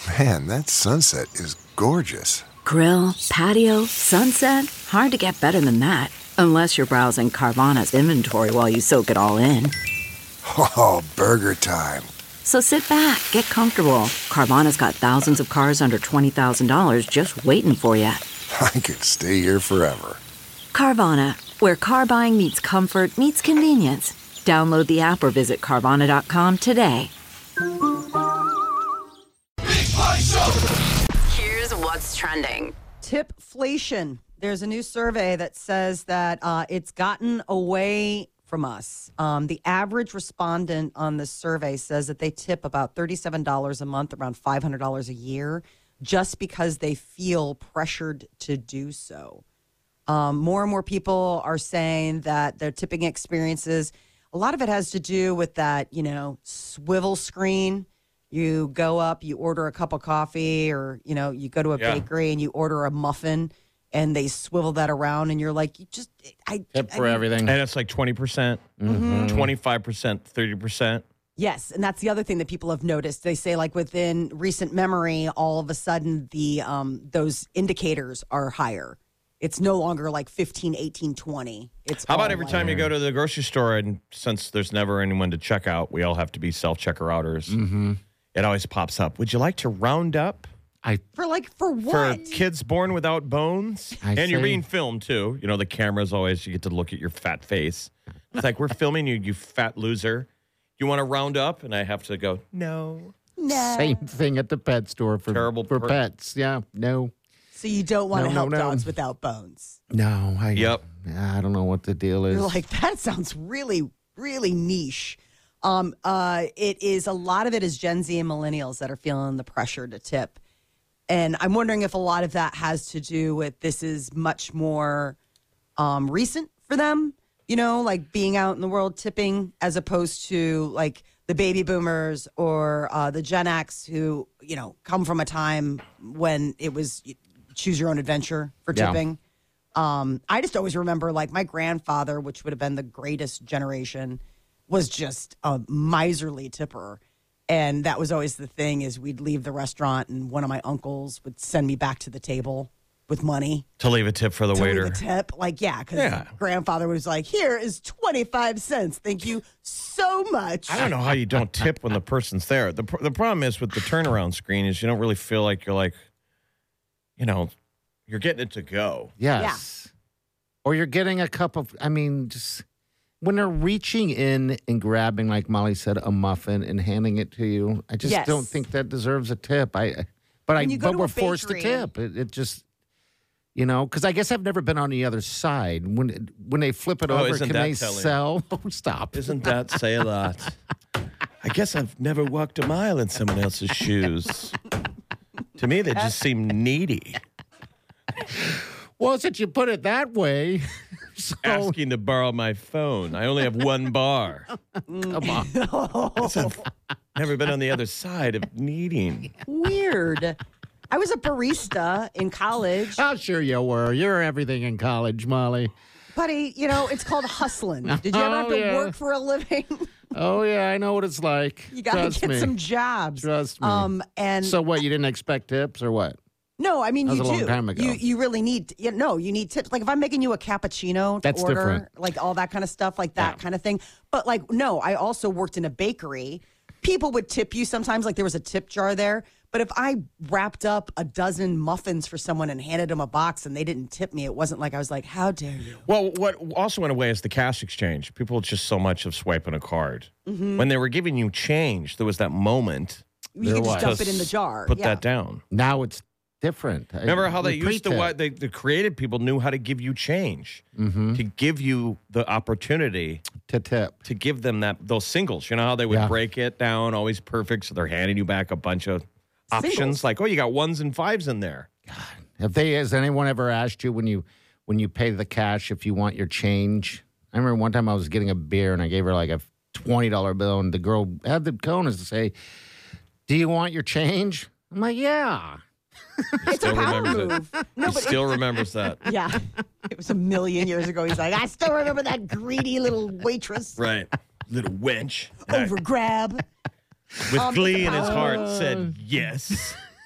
Man, that sunset is gorgeous. Grill, patio, sunset. Hard to get better than that. Unless you're browsing Carvana's inventory while you soak it all in. Oh, burger time. So sit back, get comfortable. Carvana's got thousands of cars under $20,000 just waiting for you. I could stay here forever. Carvana, where car buying meets comfort meets convenience. Download the app or visit Carvana.com today. Here's what's trending. Tipflation. There's a new survey that says that it's gotten away from us. The average respondent on this survey says that they tip about $37 a month, around $500 a year, just because they feel pressured to do so. More and more people are saying that their tipping experiences, a lot of it has to do with that, swivel screen. You go up, you order a cup of coffee, or, you go to a bakery and you order a muffin, and they swivel that around, and you're like, tip for everything. And it's like 20%, 25%, 30%. Yes, and that's the other thing that people have noticed. They say, like, within recent memory, all of a sudden, those indicators are higher. It's no longer like 15, 18, 20. How about every time you go to the grocery store, and since there's never anyone to check out, we all have to be self-checker outers. Mm-hmm. It always pops up. Would you like to round up? For what? For kids born without bones? You're being filmed, too. The camera's always, you get to look at your fat face. It's like, we're filming you, you fat loser. You want to round up? And I have to go, no. Same thing at the pet store for pets. Yeah, no. So you don't want to help dogs without bones? No. I don't know what the deal is. You're like, that sounds really, really niche. It is, a lot of it is Gen Z and millennials that are feeling the pressure to tip. And I'm wondering if a lot of that has to do with this is much more recent for them, like being out in the world tipping, as opposed to like the baby boomers or the Gen X who, come from a time when it was choose your own adventure for tipping. I just always remember, like, my grandfather, which would have been the greatest generation, was just a miserly tipper. And that was always the thing, is we'd leave the restaurant and one of my uncles would send me back to the table with money. To leave a tip for the waiter. Leave a tip. Like, because grandfather was like, here is 25 cents. Thank you so much. I don't know how you don't tip when the person's there. The problem is with the turnaround screen is you don't really feel like you're like, you're getting it to go. Yes. Yeah. Or you're getting a cup of, just when they're reaching in and grabbing, like Molly said, a muffin and handing it to you, I just don't think that deserves a tip. But we're forced to tip. It just, because I guess I've never been on the other side. When they flip it over, can they sell? Oh, stop. Isn't that say a lot? I guess I've never walked a mile in someone else's shoes. To me, they just seem needy. Well, since you put it that way. Asking to borrow my phone. I only have one bar. Come on. I've never been on the other side of needing. Weird. I was a barista in college. Oh, sure you were. You're everything in college, Molly. Buddy, it's called hustling. Did you ever have to work for a living? Oh, yeah, I know what it's like. You got to get some jobs. Trust me. And so what, you didn't expect tips or what? No, I mean, you do. That was a long time ago. You really need, you need tips. Like if I'm making you a cappuccino to order, different. Like all that kind of stuff, like that kind of thing. But like, no, I also worked in a bakery. People would tip you sometimes, like there was a tip jar there. But if I wrapped up a dozen muffins for someone and handed them a box and they didn't tip me, it wasn't like I was like, how dare you? Well, what also went away is the cash exchange. People just so much of swiping a card. Mm-hmm. When they were giving you change, there was that moment. You could just dump it in the jar. Put that down. Now it's different. Remember how they used to, the creative people knew how to give you change, to give you the opportunity to tip, to give them those singles. You know how they would break it down, always perfect, so they're handing you back a bunch of options, singles. Like, oh, you got ones and fives in there. God. Has anyone ever asked you when you pay the cash if you want your change? I remember one time I was getting a beer and I gave her like a $20 bill, and the girl had the cojones to say, "Do you want your change?" I'm like, "Yeah." It's a power move. He still remembers that. Yeah. It was a million years ago. He's like, I still remember that greedy little waitress. Right. Little wench. Over grab. With glee in his heart said yes.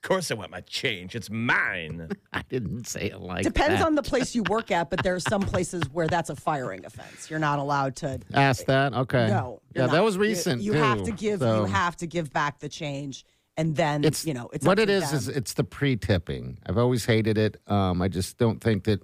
course I want my change. It's mine. I didn't say it like Depends that. on the place you work at, but there are some places where that's a firing offense. You're not allowed to Ask that? Okay. No, Yeah, you're that not. was recent. You too, have to give. so. You have to give back the change, and then It's it's what up it to is. them. Is it's the pre-tipping. I've always hated it. I just don't think that.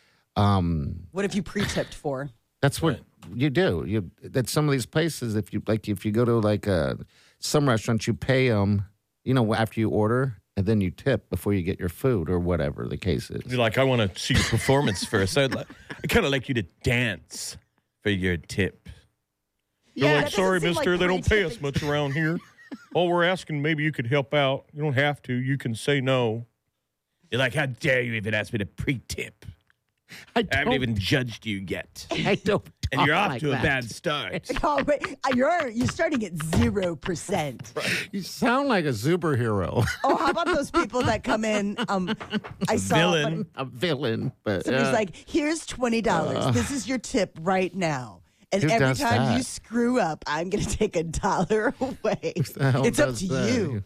What have you pre-tipped for? That's what you do. You that some of these places, if you go to some restaurants, you pay them, after you order, and then you tip before you get your food or whatever the case is. You're like, I want to see your performance first. I kind of like you to dance for your tip. You're Yeah, like, that sorry, doesn't seem mister, like they don't pay us pre-tipping. much around here. All we're asking, maybe you could help out. You don't have to. You can say no. You're like, how dare you even ask me to pre-tip? I haven't even judged you yet. I don't. And you're talk off like to a that. bad start. Oh, wait, you're starting at 0%. You sound like a superhero, Oh, how about those people that come in? I saw villain. a villain. But somebody's like, "Here's $20. This is your tip right now." And Who every does time that? you screw up, I'm going to take $1 away. the hell It's up does to that? you.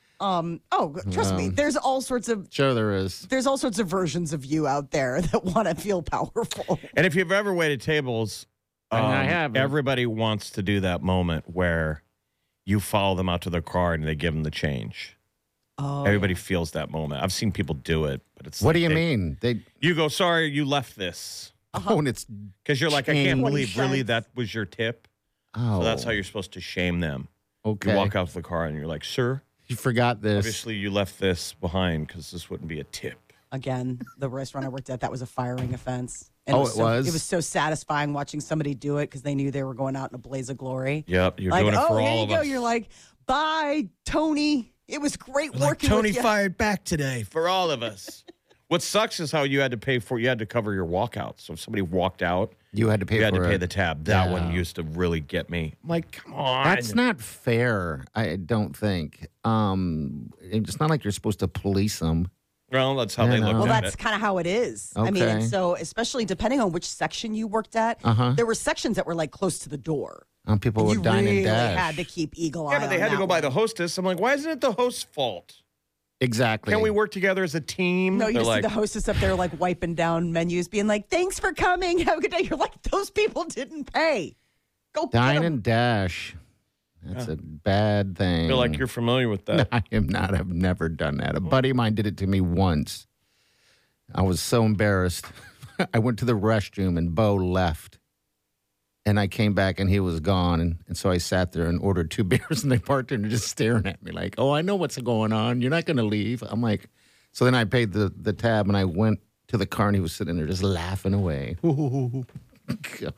Trust me, there's all sorts of Sure, there is. versions of you out there that want to feel powerful. And if you've ever waited tables, I haven't. everybody wants to do that moment where you follow them out to their car and they give them the change. Oh, Everybody feels that moment. I've seen people do it, but it's What like do you they- mean? They You go, sorry, you left this. oh, and it's Because you're like, I can't 20 believe really cents. that was your tip. oh. So that's how you're supposed to shame them. okay. You walk out to the car and you're like, sir, You forgot this. obviously you left this behind because this wouldn't be a tip. again, the restaurant I worked at, that was a firing offense. And Oh, it was so satisfying watching somebody do it because they knew they were going out in a blaze of glory. Yep, you're Like, doing it for here all you of go. us. You're like, bye, Tony. It was great Like, working Tony with you. fired back today for all of us. What sucks is how you had to you had to cover your walkout. So if somebody walked out, You had to pay you had for to pay it. the tab. That Yeah. one used to really get me. I'm like, come on. That's not fair. I don't think. It's not like you're supposed to police them. Well, that's how they Yeah, look no. Well, at that's it. kind of how it is. I mean, Okay. and so especially depending on which section you worked at, there were sections that were like close to the door. People And would you dine really and dash. had to keep eagle eye. Yeah, but they on had to that go by one. the hostess. I'm like, why isn't it the host's fault? Exactly. Can't we work together as a team? No, you They're just like, see the hostess up there like wiping down menus, being like, "Thanks for coming. Have a good day." You're like, those people didn't pay. Go get Dine 'em. and dash. That's a bad thing. I feel like you're familiar with that. I am not. I've never done that. A buddy of mine did it to me once. I was so embarrassed. I went to the restroom and Bo left. And I came back and he was gone. And so I sat there and ordered 2 beers and the bartender just staring at me like, oh, I know what's going on. You're not going to leave. I'm like, so then I paid the tab and I went to the car and he was sitting there just laughing away. God.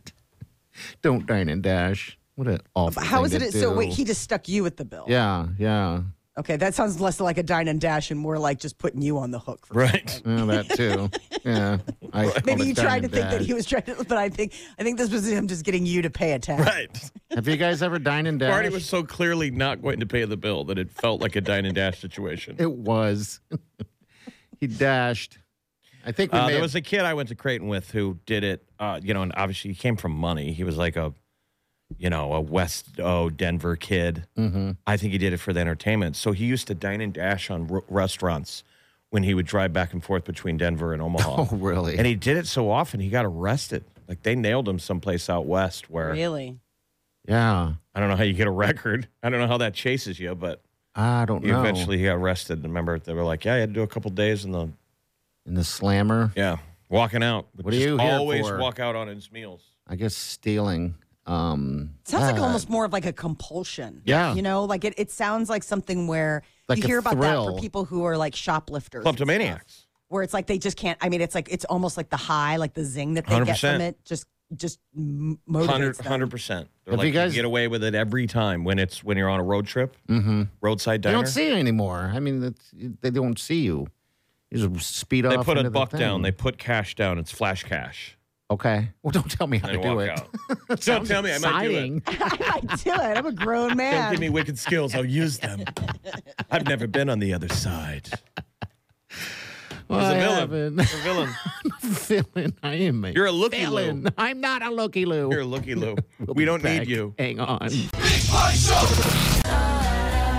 Don't dine and dash. What an awful How is thing it? to So do. wait, he just stuck you with the bill. Yeah. Okay, that sounds less like a dine and dash and more like just putting you on the hook. For Right. Well, that too. Yeah. Maybe you tried to to think that he was trying to, but I think this was him just getting you to pay a tab. Right. Have you guys ever dined and dashed? Marty was so clearly not going to pay the bill that it felt like a dine and dash situation. It was. He dashed. I think we may There have- was a kid I went to Creighton with who did it, and obviously he came from money. He was like a West Denver kid. Mm-hmm. I think he did it for the entertainment. So he used to dine and dash on restaurants when he would drive back and forth between Denver and Omaha. Oh, really? And he did it so often, he got arrested. Like they nailed him someplace out west where Really? Yeah. I don't know how you get a record. I don't know how that chases you, but I don't he know. eventually got arrested. Remember, they were like, yeah, you had to do a couple days in the In the slammer, walking out. What are you here always for? walk out on his meals. I guess stealing. Sounds like almost more of like a compulsion. Yeah. You know, like it sounds like something where Like you a hear about that thrill. for people who are like shoplifters. and Kleptomaniacs. stuff, where it's like they just can't. I mean, it's like it's almost like the high, like the zing that they get 100%. from it just motivates them. 100%. They're Have like, you guys- you get away with it every time when you're on a road trip, roadside You diner. don't see it anymore. I mean, they don't see you. You just speed They off. put a into the buck thing. down. They put cash down. It's flash cash. Okay. Well, don't tell me how And to they do walk it. out. Don't tell me. I might do it. Exciting. I might do it. I'm a grown Don't man. give me wicked skills. I'll use them. I've never been on the other side. Well, He's I a villain. haven't. You're a villain. Villain. I am a You're a looky villain. loo. I'm not a looky loo. You're a looky loo. We'll We be don't need back. you. Hang on.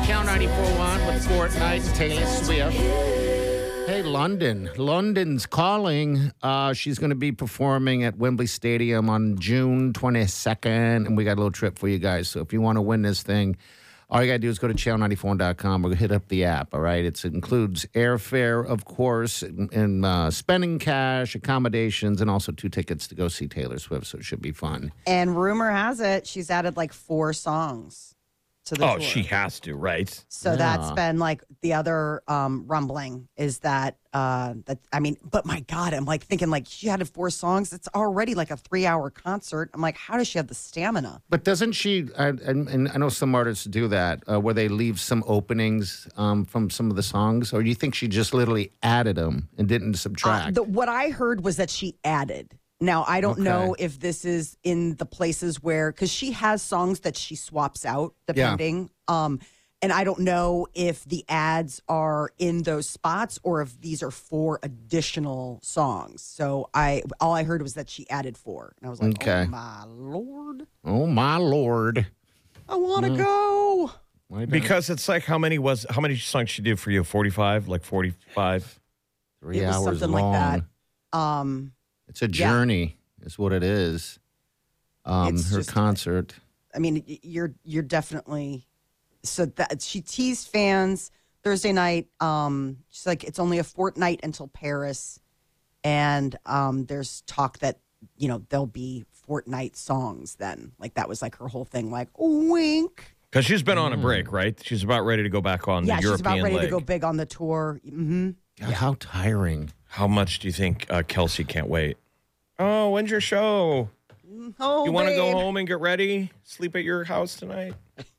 Channel 94.1 with Fortnite and Taylor Swift. Hey, London. London's calling. She's going to be performing at Wembley Stadium on June 22nd, and we got a little trip for you guys. So if you want to win this thing, all you got to do is go to channel94.com or hit up the app, all right? It includes airfare, of course, and spending cash, accommodations, and also 2 tickets to go see Taylor Swift, so it should be fun. And rumor has it, she's added like 4 songs to the tour. Oh, she has to, right? So that's been like the other rumbling is that, but my God, I'm like thinking like she added 4 songs. It's already like a 3-hour concert. I'm like, how does she have the stamina? But doesn't she, and I know some artists do that, where they leave some openings from some of the songs, or do you think she just literally added them and didn't subtract? What I heard was that she added. Now, I don't know if this is in the places where, because she has songs that she swaps out depending. Yeah. And I don't know if the ads are in those spots or if these are 4 additional songs. So all I heard was that she added 4. And I was like, oh, my Lord. Oh, my Lord. I want to go. Because it's like, how many songs she did for you? 45? Like 45? 3 hours something long. like that. It's a journey, is what it is. Her concert. I mean, you're definitely so that she teased fans Thursday night. She's like, it's only a fortnight until Paris, and there's talk that there'll be fortnight songs then. Like that was like her whole thing. Like wink. Because she's been on a break, right? She's about ready to go back on the European leg. Yeah, she's about ready to go big on the tour. Mm-hmm. God, how tiring. How much do you think Kelsey can't wait? Oh, when's your show? Oh, you want to go home and get ready? Sleep at your house tonight?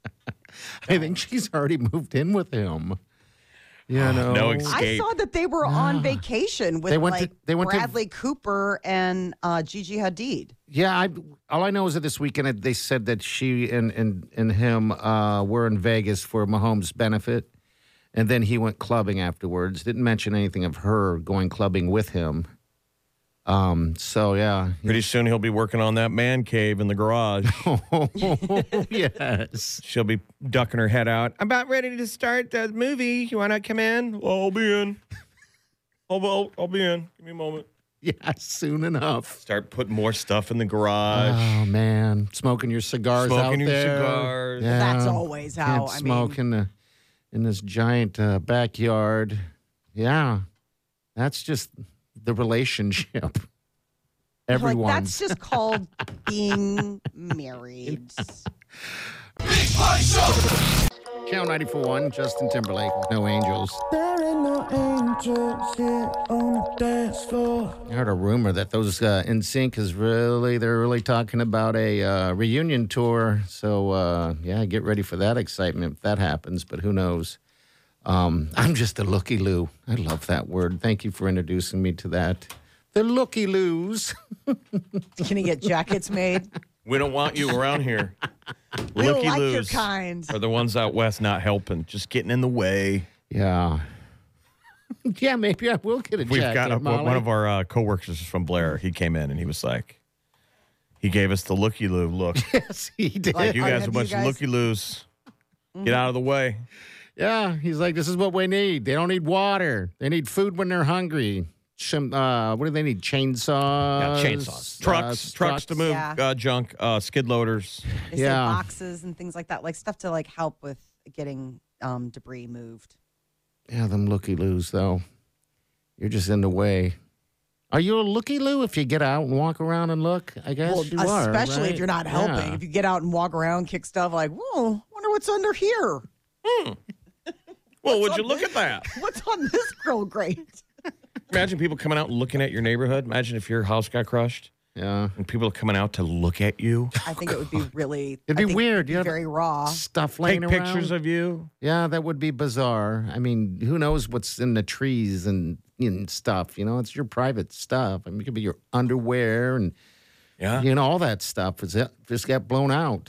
I think she's already moved in with him. No escape. I saw that they were on vacation with Bradley Cooper and Gigi Hadid. Yeah, all I know is that this weekend they said that she and him were in Vegas for Mahomes' benefit. And then he went clubbing afterwards. Didn't mention anything of her going clubbing with him. So, yeah. Pretty soon he'll be working on that man cave in the garage. Yes. She'll be ducking her head out. I'm about ready to start the movie. You want to come in? Well, I'll be in. I'll be in. Give me a moment. Yeah, soon enough. Start putting more stuff in the garage. Oh, man. Smoking your cigars out there. Cigars. Yeah. That's always how, smoke in this giant backyard. Yeah. That's just the relationship. Everyone. Like, that's just called being married. Channel 94.1, Justin Timberlake with No Angels. There ain't no angels here on the dance floor. I heard a rumor that those NSYNC they're really talking about a reunion tour. So, get ready for that excitement if that happens, but who knows? I'm just a looky-loo. I love that word. Thank you for introducing me to that. The looky-loos. Can you get jackets made? We don't want you around here. We don't like your kind. Are the ones out west not helping, just getting in the way. Yeah. Yeah, maybe I will get a jacket. We've got Molly. one of our coworkers from Blair. He came in and he was like, he gave us the looky-loo look. Yes, he did. Like, you guys are a bunch of looky-loos. Get out of the way. Yeah, he's like, this is what we need. They don't need water. They need food when they're hungry. What do they need? Chainsaws? Yeah, chainsaws. Trucks to move junk, skid loaders. They say boxes and things like that, like stuff to like help with getting debris moved. Yeah, them looky-loos, though. You're just in the way. Are you a looky-loo if you get out and walk around and look? I guess you are, especially right? if you're not helping. Yeah. If you get out and walk around, kick stuff like, whoa, wonder what's under here. Well, would you look at that? What's on this grill grate? Imagine people coming out and looking at your neighborhood. Imagine if your house got crushed. Yeah. And people are coming out to look at you. I think it would be really... It'd be weird. It'd be very raw. Stuff laying Take around. pictures of you. Yeah, that would be bizarre. I mean, who knows what's in the trees and stuff. It's your private stuff. I mean, it could be your underwear and, all that stuff. Just got blown out.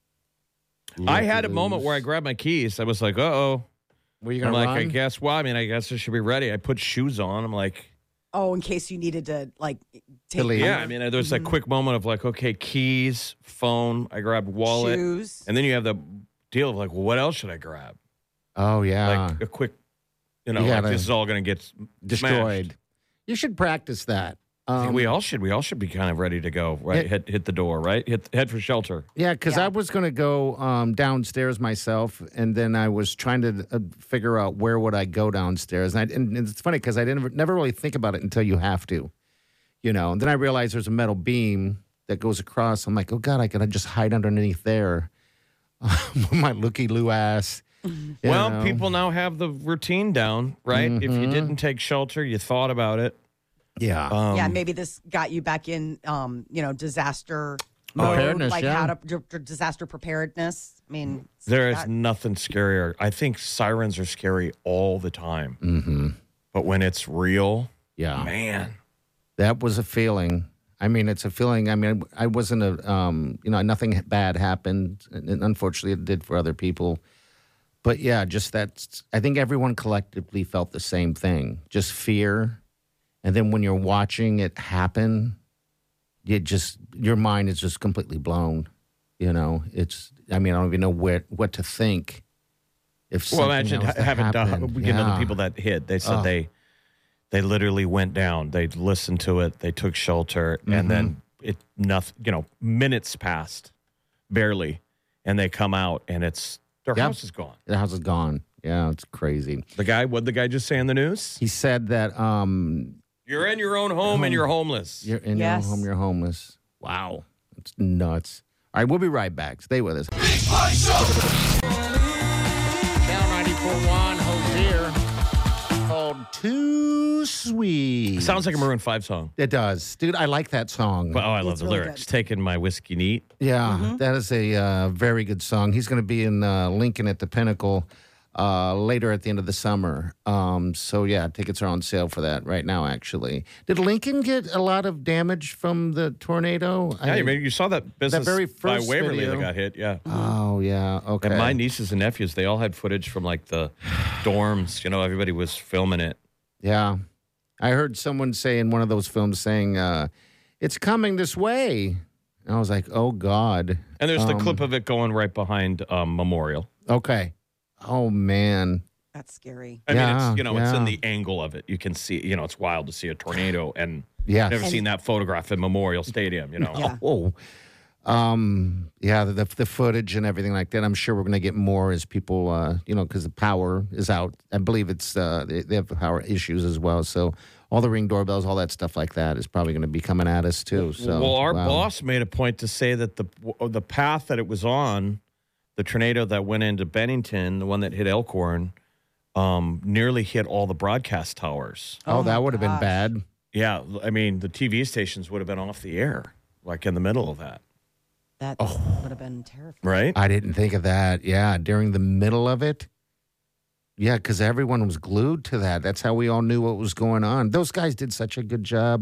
I had a moment where I grabbed my keys. I was like, uh-oh. Were you going to run? I guess, I guess I should be ready. I put shoes on. I'm like... Oh, in case you needed to, take... Yeah, I mean, there was a quick moment of okay, keys, phone. I grabbed wallet. Shoes. And then you have the deal of well, what else should I grab? Oh, yeah. Like a quick, like this is all going to get destroyed. smashed. You should practice that. I think we all should. We all should be kind of ready to go. Right, hit the door. Right, head for shelter. Yeah, because I was going to go downstairs myself, and then I was trying to figure out where would I go downstairs. And it's funny because I never really think about it until you have to, And then I realized there's a metal beam that goes across. I'm like, oh God, I could just hide underneath there. My looky-loo ass. Well, people now have the routine down, right? If you didn't take shelter, you thought about it. Yeah. Maybe this got you back in, disaster mode, like how to disaster preparedness. I mean, there is nothing scarier. I think sirens are scary all the time. Mm-hmm. But when it's real, man, that was a feeling. I mean, it's a feeling. I mean, I wasn't nothing bad happened. And unfortunately, it did for other people. But yeah, just that. I think everyone collectively felt the same thing. Just fear. And then when you're watching it happen, your mind is just completely blown. I don't even know what to think. Imagine having the people that hit. They said they literally went down. They listened to it. They took shelter, and then minutes passed, barely, and they come out, and their house is gone. Their house is gone. Yeah, it's crazy. What'd the guy just say in the news? He said that you're in your own home and you're homeless. You're in your own home, you're homeless. Wow. It's nuts. All right, we'll be right back. Stay with us. Big Party Show. Channel 94.1 Hozier called Too Sweet. Sounds like a Maroon 5 song. It does. Dude, I like that song. I love the really lyrics. good. Taking my whiskey neat. Yeah, that is a very good song. He's going to be in Lincoln at the Pinnacle later at the end of the summer. Tickets are on sale for that right now, actually. Did Lincoln get a lot of damage from the tornado? Yeah, you saw that business very by first Waverly video. that got hit, yeah. Oh, yeah, okay. And my nieces and nephews, they all had footage from, like, the dorms. Everybody was filming it. Yeah. I heard someone say in one of those films saying, it's coming this way. And I was like, oh, God. And there's the clip of it going right behind Memorial. Okay. Oh, man. That's scary. I mean, it's in the angle of it. You can see, it's wild to see a tornado. And never seen that photograph at Memorial Stadium, Yeah. Oh, the footage and everything like that. I'm sure we're going to get more as people, because the power is out. I believe it's they have power issues as well. So all the Ring doorbells, all that stuff like that is probably going to be coming at us too. So our boss made a point to say that the path that it was on, the tornado that went into Bennington, the one that hit Elkhorn, nearly hit all the broadcast towers. Oh, that would have been bad. Yeah, I mean, the TV stations would have been off the air, like in the middle of that. That would have been terrifying. Right? I didn't think of that. Yeah, during the middle of it. Yeah, because everyone was glued to that. That's how we all knew what was going on. Those guys did such a good job.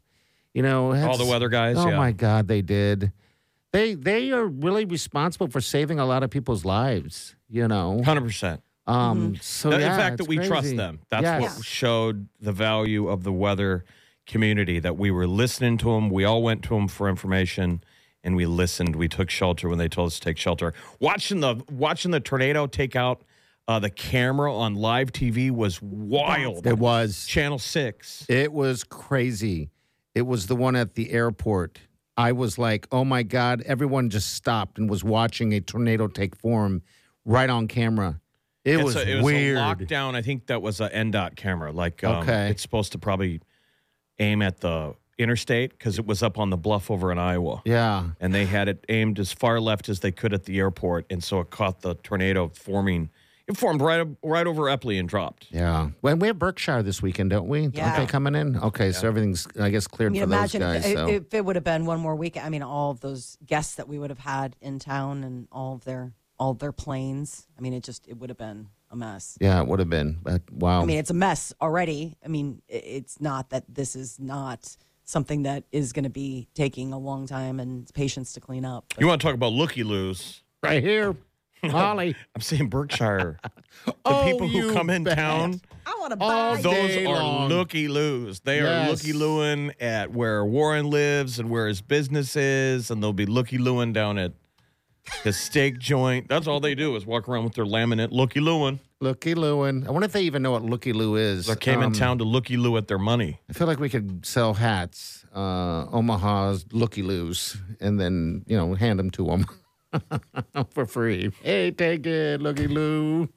All the weather guys, Oh, my God, they did. They are really responsible for saving a lot of people's lives, 100%. So the fact that we trust them, that's what showed the value of the weather community, that we were listening to them. We all went to them for information, and we listened. We took shelter when they told us to take shelter. Watching the tornado take out the camera on live TV was wild. It was. Channel 6. It was crazy. It was the one at the airport. I was like, oh, my God. Everyone just stopped and was watching a tornado take form right on camera. It was weird. It was a lockdown. I think that was an NDOT camera. It's supposed to probably aim at the interstate because it was up on the bluff over in Iowa. Yeah. And they had it aimed as far left as they could at the airport. And so it caught the tornado forming. It formed right over Epley and dropped. Yeah. Well, we have Berkshire this weekend, don't we? Yeah. Aren't they coming in? Okay, so everything's, I guess, cleared for those guys. If it would have been one more week, I mean, all of those guests that we would have had in town and all of their planes, I mean, it would have been a mess. Yeah, it would have been. But, wow. I mean, it's a mess already. I mean, it's not that this is not something that is going to be taking a long time and patience to clean up. You want to talk about looky-loos? Right here. Holly. I'm saying Berkshire. The people who come in town, I want to buy those are looky-loos. They are looky-looing at where Warren lives and where his business is, and they'll be looky-looing down at his steak joint. That's all they do is walk around with their laminate looky-looing. Looky-looing. I wonder if they even know what looky-loo is. They came in town to looky-loo at their money. I feel like we could sell hats, Omaha's looky-loos, and then, hand them to them for free. Hey, take it, looky-loo.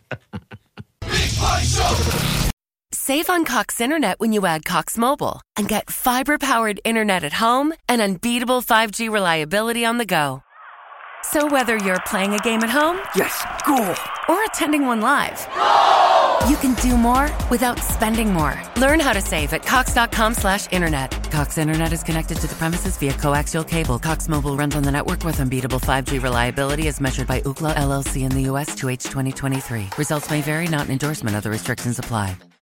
Save on Cox Internet when you add Cox Mobile and get fiber-powered internet at home and unbeatable 5G reliability on the go. So whether you're playing a game at home, Yes, goal. or attending one live, you can do more without spending more. Learn how to save at cox.com/internet. Cox Internet is connected to the premises via coaxial cable. Cox Mobile runs on the network with unbeatable 5G reliability as measured by Ookla LLC in the U.S. to H 2023. Results may vary, not an endorsement. Other restrictions apply.